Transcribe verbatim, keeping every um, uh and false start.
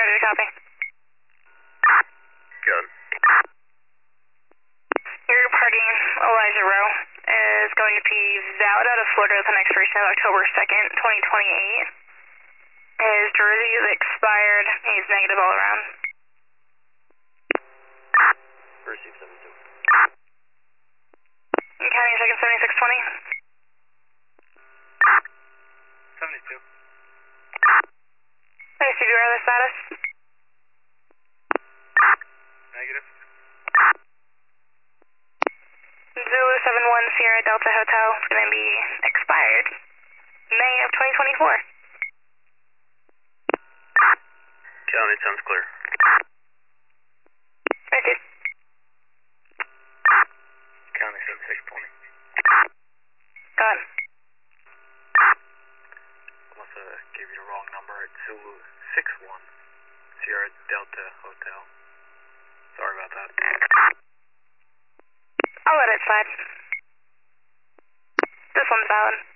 Roger, copy. Good. Your party, Elijah Rowe, is going to be valid out of Florida with an expiration of October second, twenty twenty-eight. His jersey is expired. He's negative all around. Receive seven two. County second, seventy-six twenty. seventy-two. Nice to be wireless status. Negative. Zulu seven one Sierra Delta Hotel is going to be expired May of twenty twenty-four. County sounds clear. Received. County seventy-six twenty. Go on. Must have gave you the wrong number. It's Zulu six one Sierra Delta Hotel. Sorry about that. I'll let it slide. This one's valid.